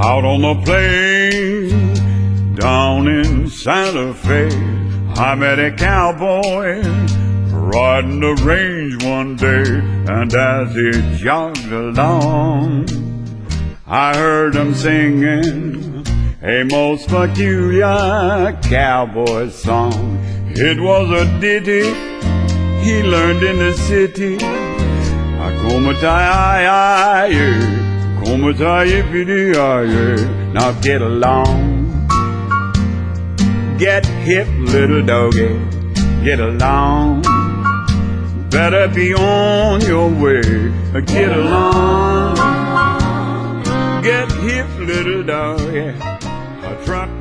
Out on the plain, down in Santa Fe, I met a cowboy riding the range one day, and as he jogged along, I heard him singing a most peculiar cowboy song. It was a ditty he learned in the city. Now get along, get hip, little doggy, get along. Better be on your way, get along. Get hip, little doggy, a truck